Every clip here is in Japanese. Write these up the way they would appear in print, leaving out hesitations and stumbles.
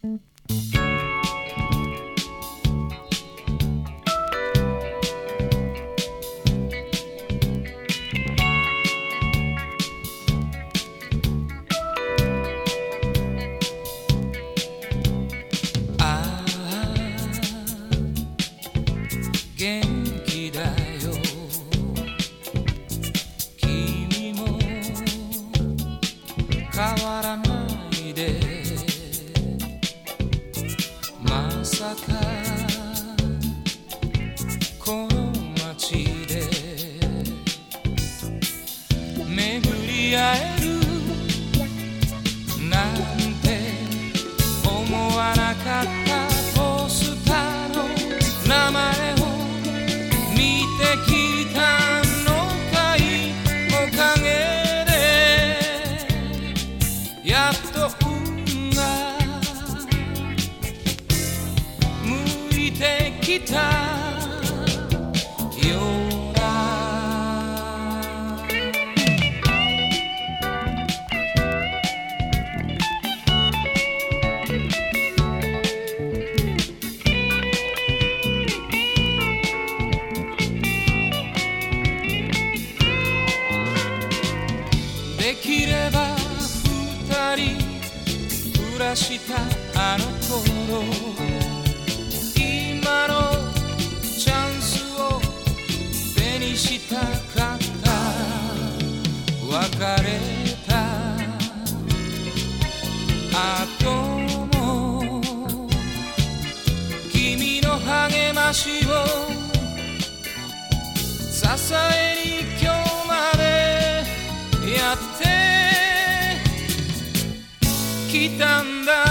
元気だよ君も変わらないでまさかこの街で巡り会えるなんて思わなかったポスターの名前を見てきたのかいおかげでやっと運が向いてきたようだできれば二人暮らしたあの頃今のチャンスを手にしたかった別れた後も君の励ましを支えに今日までやってきたんだ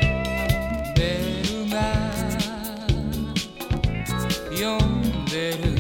ベルが呼んでる